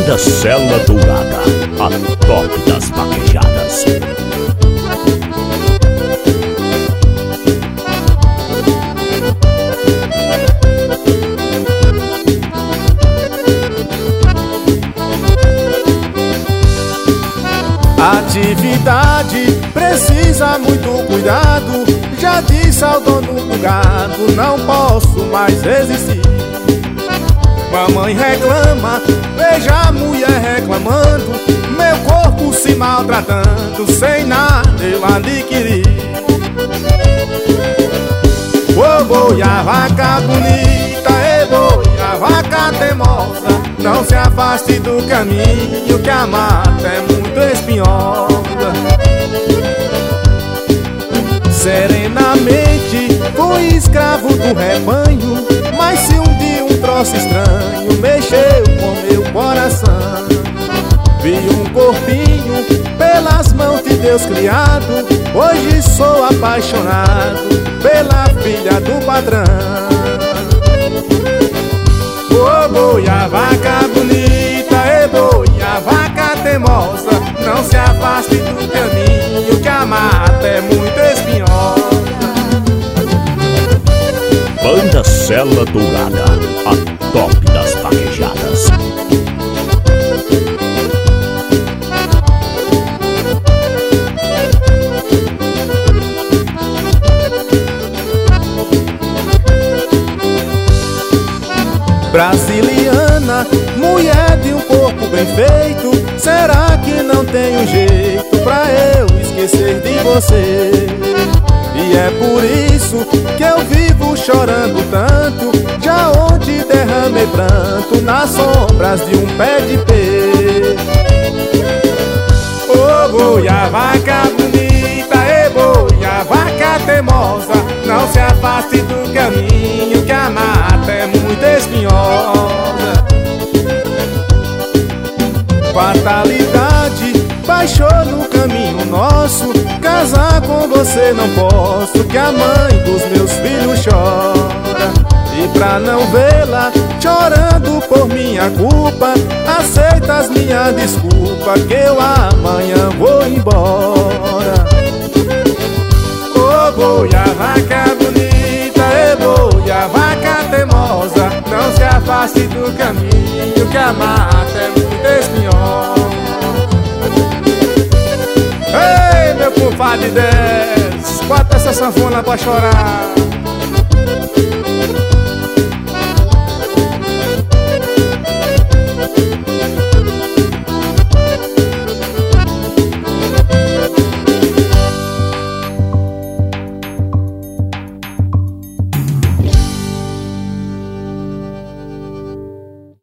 Banda Cela Dourada, a top das vaquejadas. Atividade precisa muito cuidado. Já disse ao dono do gado, não posso mais resistir. Mamãe reclama, veja a mulher reclamando, meu corpo se maltratando, sem nada eu adquirir. Ô boi, a vaca bonita, e boi, a vaca teimosa, não se afaste do caminho que a mata é muito espinhosa. Serenamente fui escravo do rebanho, mas se um dia um troço estranho mexeu com meu coração, vi um corpinho pelas mãos de Deus criado, hoje sou apaixonado pela filha do patrão. Ô boi, a vaca bonita, e boi, a vaca teimosa, não se afaste do caminho que a mata é muito espinhosa. Banda Cela Dourada, a top das vaquejadas. Brasiliana, mulher de um corpo bem feito, será que não tem um jeito pra eu esquecer de você? E é por isso que eu vivo chorando tanto, já onde derramei pranto nas sombras de um pé de pé. Ô boi, a vaca bonita, e boi, a vaca teimosa, não se afaste do caminho que a mata é muito espinhosa. Fatalidade baixou no caminho nosso, casar com você não posso, que a mãe dos meus filhos chora. E pra não vê-la chorando por minha culpa, aceita as minhas desculpas, que eu amanhã vou embora. Ô boi, a vaca bonita, e boi, a vaca teimosa, não se afaste do caminho que a mata é muito espinhosa. Ei, meu compadre 10, bota essa sanfona pra chorar.